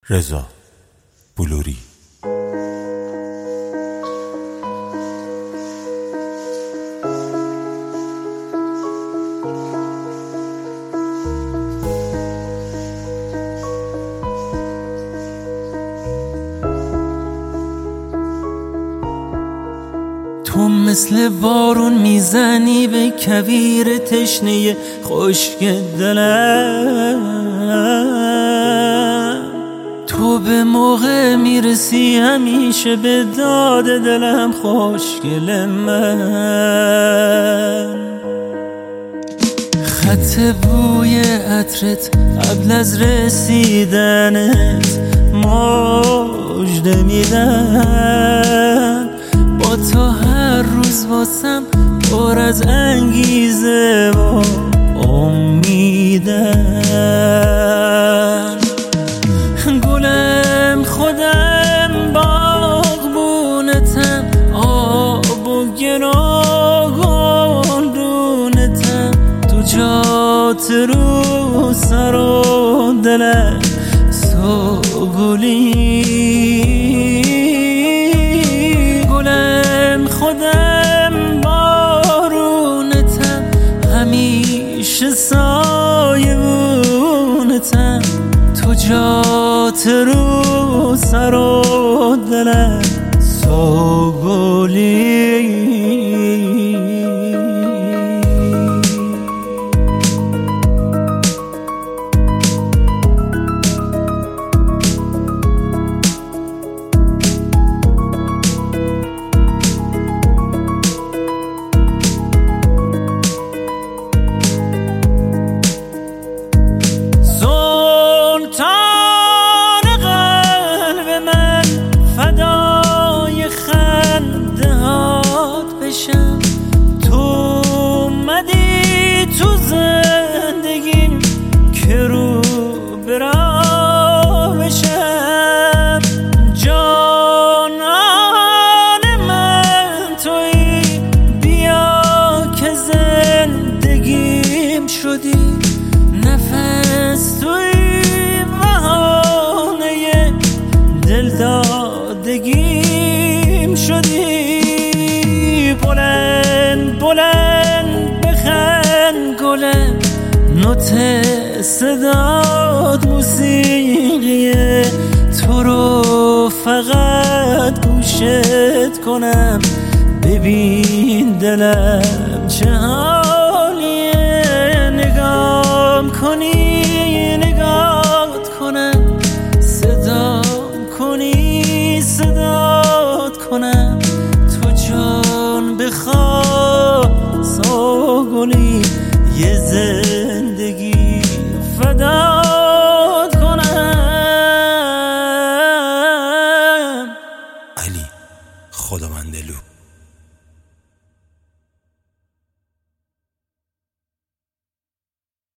رضا بلوری. تو مثل بارون میزنی به کویر تشنه خشک دلم، تو به موقع میرسی همیشه به داد دلم خوشگل من. خط بوی عطرت قبل از رسیدنت مژده میدم، با تو هر روز واسم پر از انگیزه و امیدم. گلم خودم باغبونتم، آب و گلدونتم، تو جات رو سر و دلم سوگلی. خودم بارونتم، همیشه سایبونتم، تو جات رو سر و دلم سوگلی. فدای خنده هات بشم، تو اومدی تو زندگیم که رو برا بشم. جانان من تویی، بیا که زندگیم شدی، نفس تویی بهانه دلدادگیم شدی. بلند بلند بخند گلم، نوت صداد موسیقیه، تو رو فقط گوشت کنم، ببین دلم چه حالیه. نگام کنی نگات کنم، صدام کنی صدات کنم، تو جان بخوا سوگلی، یه زندگی فدات کنم. علی خداوندلو.